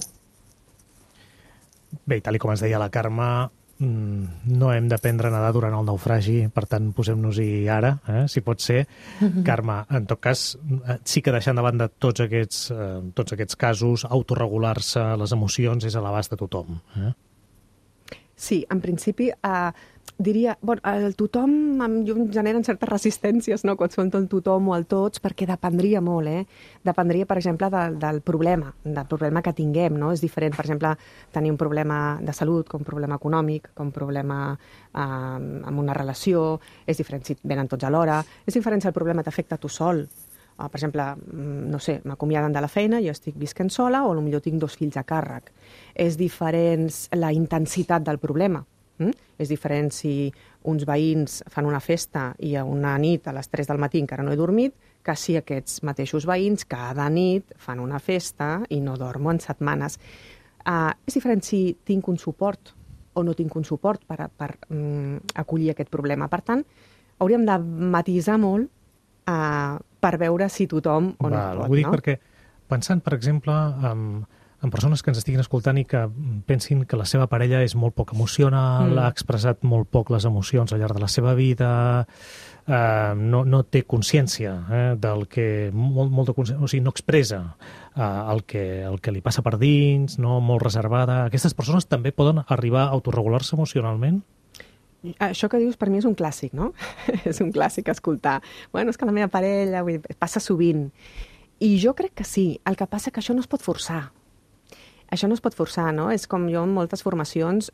Bé, tal com ens deia la Carme, no hem d'aprendre a nedar durant el naufragi, per tant, posem-nos-hi ara, si pot ser. Carme, en tot cas, sí que deixant de banda tots aquests casos, autoregular-se les emocions és a l'abast de tothom. Sí, en principi, diria, el tothom em generen certes resistències, no?, quan són el tothom o el tots, perquè dependria molt, Dependria, per exemple, del problema que tinguem, no? És diferent, per exemple, tenir un problema de salut, com un problema econòmic, com un problema amb una relació, és diferent si venen tots alhora, és diferent si el problema t'afecta a tu sol. Per exemple, no sé, m'acomiaden de la feina, jo estic visquent sola o potser tinc 2 fills a càrrec. És diferent la intensitat del problema. És diferent si uns veïns fan una festa i a una nit a les 3 del matí encara no he dormit, que si aquests mateixos veïns cada nit fan una festa i no dormo en setmanes. És diferent si tinc un suport o no tinc un suport per acollir aquest problema. Per tant, hauríem de matisar molt per veure si tothom o no pot. Ho dic perquè, pensant, per exemple, en persones que ens estiguin escoltant i que pensin que la seva parella és molt poc emocional, ha expressat molt poc les emocions al llarg de la seva vida, no té consciència del que... o sigui, no expressa el que li passa per dins, no, molt reservada. Aquestes persones també poden arribar a autorregular-se emocionalment? Això que dius per mi és un clàssic, no? És un clàssic escoltar. És que la meva parella passa sovint. I jo crec que sí. El que passa que això no es pot forçar. Això no es pot forçar, no? És com jo en moltes formacions,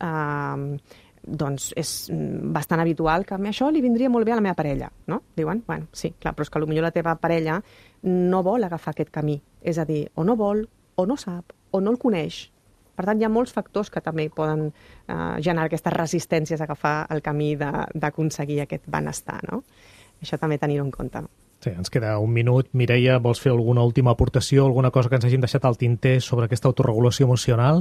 doncs és bastant habitual que a mi això li vindria molt bé a la meva parella, no? Diuen, sí, clar, però és que potser la teva parella no vol agafar aquest camí. És a dir, o no vol, o no sap, o no el coneix. Per tant, hi ha molts factors que també poden generar aquestes resistències a agafar el camí d'aconseguir aquest benestar, no? Això també tenir-ho en compte. Sí, ens queda un minut. Mireia, vols fer alguna última aportació, alguna cosa que ens hagin deixat al tinter sobre aquesta autorregulació emocional?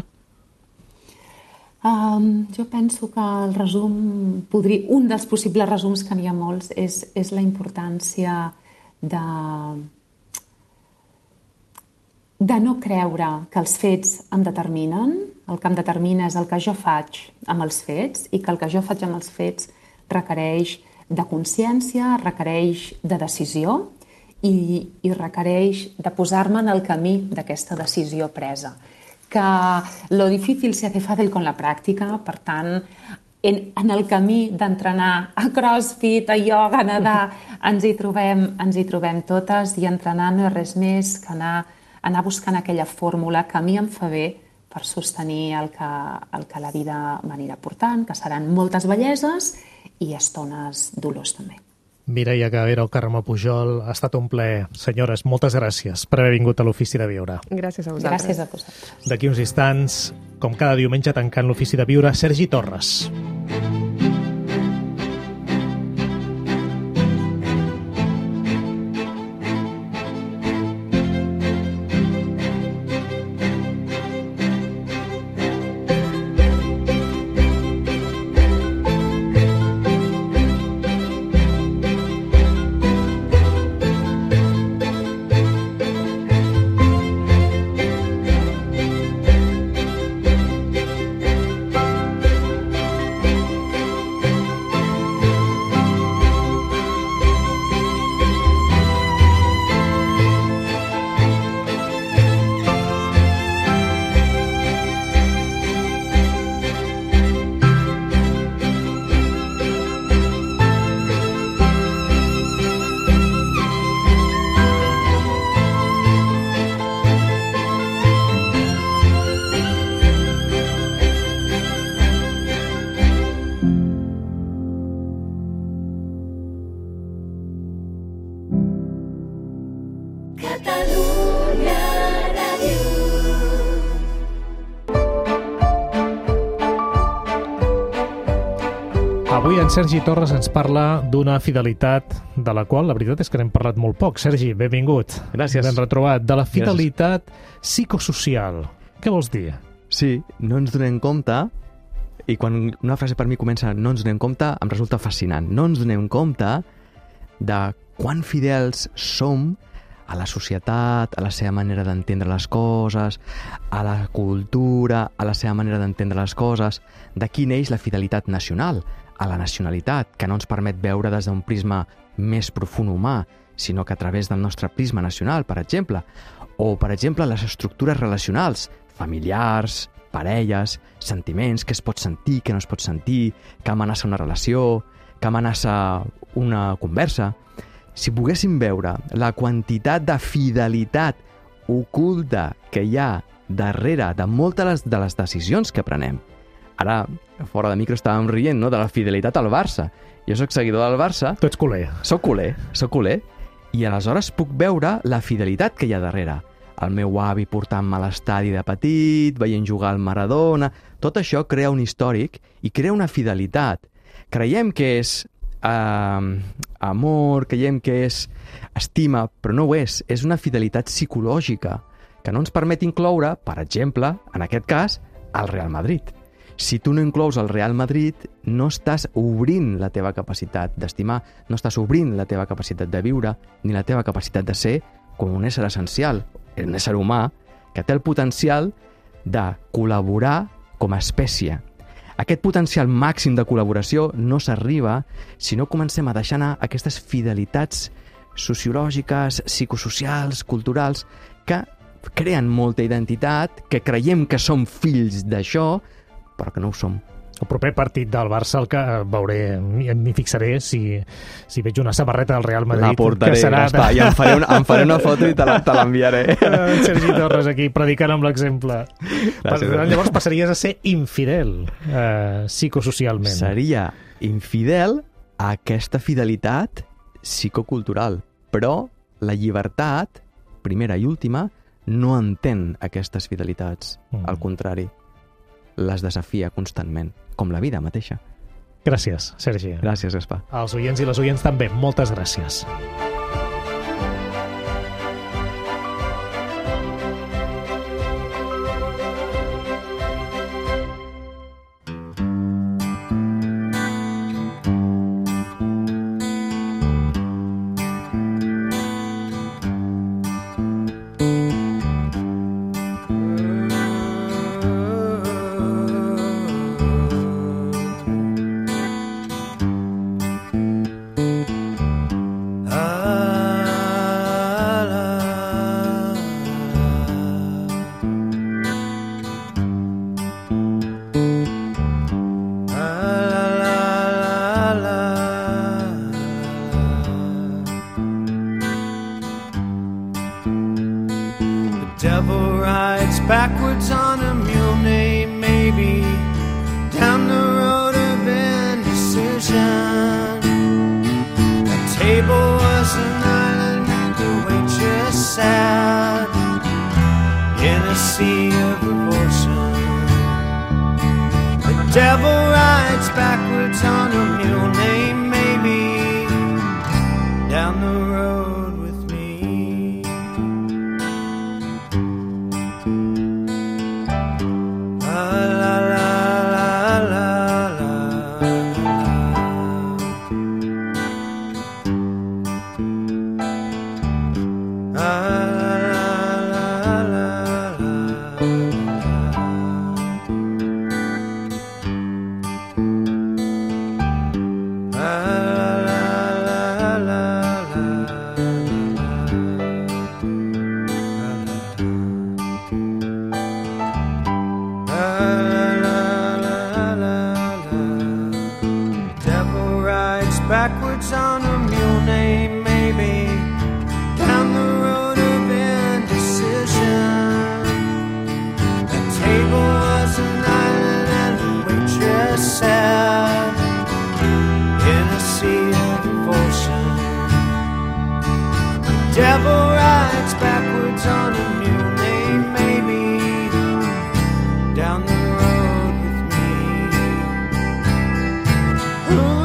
Jo penso que el resum, un dels possibles resums, que n'hi ha molts, és la importància de no creure que els fets em determinen. El que em determina és el que jo faig amb els fets, i que el que jo faig amb els fets requereix de consciència, requereix de decisió i requereix de posar-me en el camí d'aquesta decisió presa. Que lo difícil se hace fácil con la pràctica, per tant, en el camí d'entrenar a crossfit, a ioga, a nedar, ens hi trobem totes, i entrenar no és res més que anar buscant aquella fórmula que a mi em fa bé per sostenir el que la vida m'anirà portant, que seran moltes belleses i estones dolors també. Mireia Cavero, Carme Pujol, ha estat un plaer. Senyores, moltes gràcies per haver vingut a l'Ofici de Viure. Gràcies a vosaltres. Gràcies a vosaltres. D'aquí uns instants, com cada diumenge tancant l'Ofici de Viure, Sergi Torres. Avui en Sergi Torres ens parla d'una fidelitat de la qual la veritat és que n'hem parlat molt poc. Sergi, benvingut. Gràcies. Ben retrobat. De la fidelitat psicosocial. Què vols dir? Sí, no ens donem compte, i quan una frase per mi comença no ens donem compte, em resulta fascinant. No ens donem compte de quan fidels som a la societat, a la seva manera d'entendre les coses, a la cultura, a la seva manera d'entendre les coses. D'aquí neix la fidelitat nacional, a la nacionalitat, que no ens permet veure des d'un prisma més profund humà, sinó que a través del nostre prisma nacional, per exemple. O, per exemple, les estructures relacionals, familiars, parelles, sentiments, què es pot sentir, què no es pot sentir, què amenaça una relació, què amenaça una conversa. Si poguéssim veure la quantitat de fidelitat oculta que hi ha darrere de moltes de les decisions que prenem. Ara, fora de micro estàvem rient, no?, de la fidelitat al Barça. Jo sóc seguidor del Barça. Tu ets culer. Soc culer. I aleshores puc veure la fidelitat que hi ha darrere. El meu avi portant-me a l'estadi de petit, veient jugar al Maradona... Tot això crea un històric i crea una fidelitat. Creiem que és amor, creiem que és estima, però no ho és. És una fidelitat psicològica que no ens permet incloure, per exemple, en aquest cas, el Real Madrid. Si tu no inclous el Real Madrid, no estàs obrint la teva capacitat d'estimar, no estàs obrint la teva capacitat de viure, ni la teva capacitat de ser com un ésser essencial, un ésser humà, que té el potencial de col·laborar com a espècie. Aquest potencial màxim de col·laboració no s'arriba si no comencem a deixar anar aquestes fidelitats sociològiques, psicosocials, culturals, que creen molta identitat, que creiem que som fills d'això, però que no ho som. El proper partit del Barça el que veuré, m'hi fixaré si veig una samarreta del Real Madrid. La portaré, Gaspar, i em faré una foto i te l'enviaré. Sergi Torres aquí, predicant amb l'exemple. Llavors passaries a ser infidel psicosocialment. Seria infidel a aquesta fidelitat psicocultural, però la llibertat, primera i última, no entén aquestes fidelitats. Al contrari. les desafia constantment, com la vida mateixa. Gràcies, Sergi. Gràcies, Gaspar. Als oients i les oients també, moltes gràcies. Devil rides backwards on a mule named Maybe, down the road of indecision. The table was an island, the waitress sat in a sea of abortion. The devil rides backwards on a mule named Maybe, down the road with me. Backwards on a mule named Maybe, down the road of indecision. The table was an island and the waitress sat in a sea of devotion. The devil rides backwards on a mule named Maybe, down the road with me. Ooh.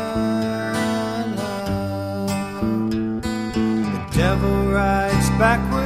Devil rides backwards